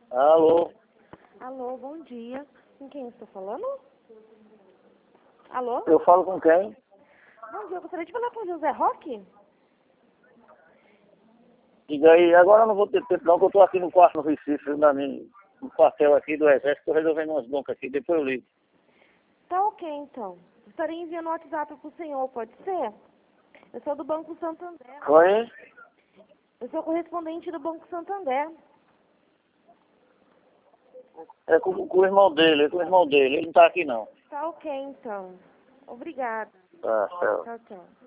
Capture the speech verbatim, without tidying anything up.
Alô? Alô, bom dia. Com quem eu estou falando? Alô? Eu falo com quem? Bom dia, eu gostaria de falar com o José Roque. Diga aí, agora eu não vou ter tempo não, que eu tô aqui no quarto no Recife, na minha, no quartel aqui do Exército, tô resolvendo umas broncas aqui, depois eu ligo. Tá ok, então. Estarei enviando o WhatsApp pro senhor, pode ser? Eu sou do Banco Santander. Oi? Eu sou correspondente do Banco Santander. É com, com o irmão dele, é com o irmão dele, ele não tá aqui não. Tá ok, então. Obrigada. Tá, tchau. Tchau, tchau.